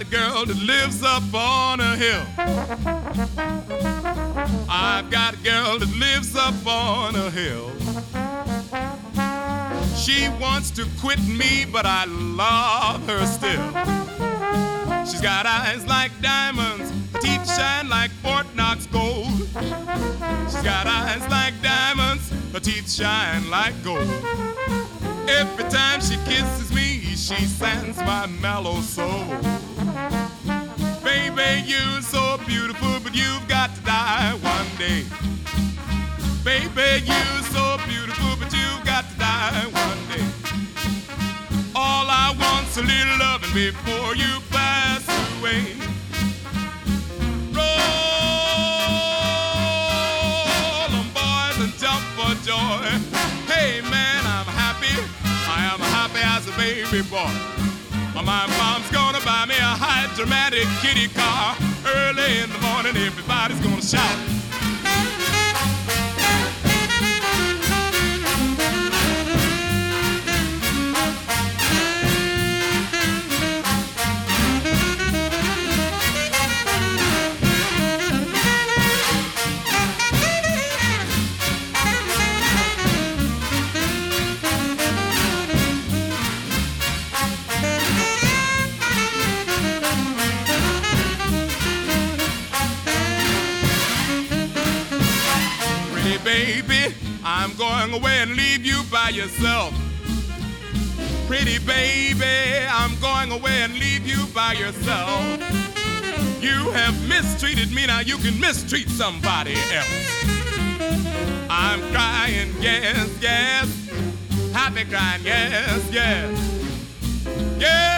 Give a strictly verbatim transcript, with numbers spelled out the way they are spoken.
a girl that lives up on a hill. I've got a girl that lives up on a hill. She wants to quit me, but I love her still. She's got eyes like diamonds, her teeth shine like Fort Knox gold. She's got eyes like diamonds, her teeth shine like gold. Every time she kisses me, she sands my mellow soul. Baby, you're so beautiful, but you've got to die one day. Baby, you're so beautiful, but you've got to die one day. All I want's a little loving before you pass away. Roll 'em, boys, and jump for joy. Hey, man, I'm happy. I am happy as a baby boy. My mom's gonna buy me a high-dramatic kitty car. Early in the morning, everybody's gonna shout. Baby, I'm going away and leave you by yourself. Pretty baby, I'm going away and leave you by yourself. You have mistreated me, now you can mistreat somebody else. I'm crying, yes, yes. Happy crying, yes, yes. Yes.